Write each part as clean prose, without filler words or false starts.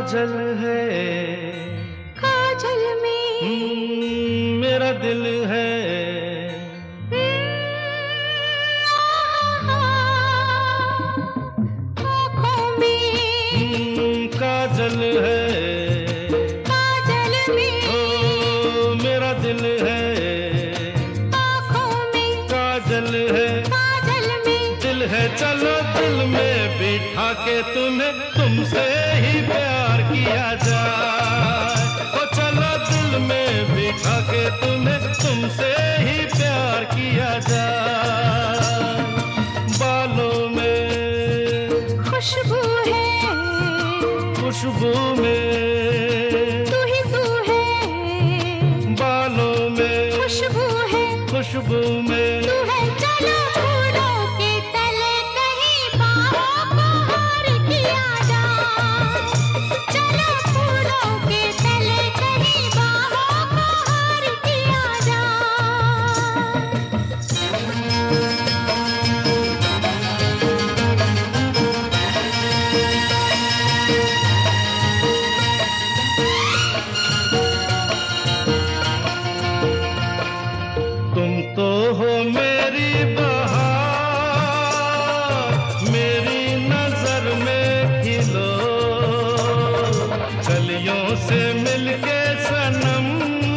काजल है, काजल में मेरा दिल है। आँखों में काजल है, काजल में ओ मेरा दिल है। आँखों में काजल है, काजल में दिल है, चलो दिल में बिठा के तुम्हें तुमसे ही प्यार किया जाए। ओ चलो दिल में बिठा के तुम्हें तुमसे ही प्यार किया जाए। बालों में खुशबू है, खुशबू में तू ही तू है। बालों में खुशबू है, खुशबू में तू है। चलो फूलों के तले कहीं बाहों को हार किया जाए। चलो फूलों के तले कहीं बाहों को हार किया जाए। तुम तो हो मेरी बहार, मेरी नजर में खिलो। कलियों से मिलके सनम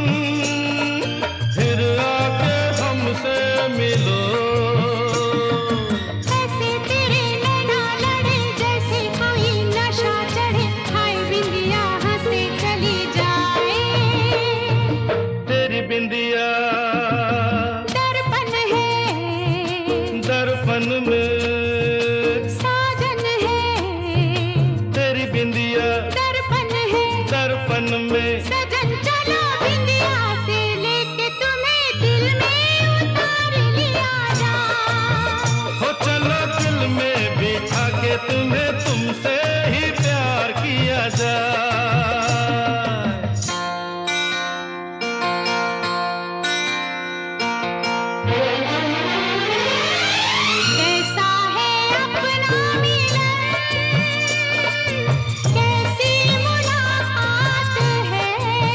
फिर आके हमसे मिलो। ऐसे तेरे नैना लड़े जैसे कोई नशा चढ़े। हाय बिंदिया हंसे चली जाए। तेरी बिंदिया दर्पण है, दर्पण में साजन है। तेरी बिंदिया दर्पण है, दर्पण में सजन। चलो बिंदिया से लेके तुम्हें दिल में उतार लिया जाए। हो चलो दिल में बिठा के तुम्हें तुमसे ही प्यार किया जाए। कैसा है अपना मिलन, कैसी मुलाकात है।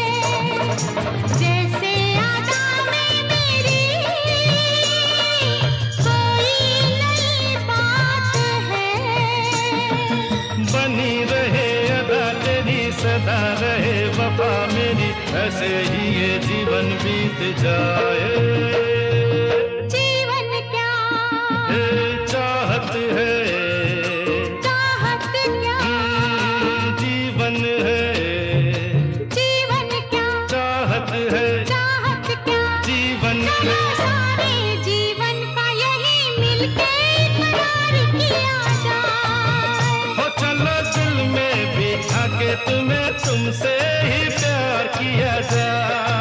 जैसे आदा में मेरी कोई नई बात है। बनी रहे अदा तेरी, सदा रहे वफा मेरी, ऐसे ही ये जीवन बीत जाए। जीवन क्या, ये चाहत है, चाहत क्या, जीवन है, जीवन क्या, चाहत है, चाहत क्या। जीवन चलो है। सारे जीवन का यही मिलके करार किया जाए। हो चलो दिल में बिठा के तुम्हें तुमसे ही प्यार किया जाए।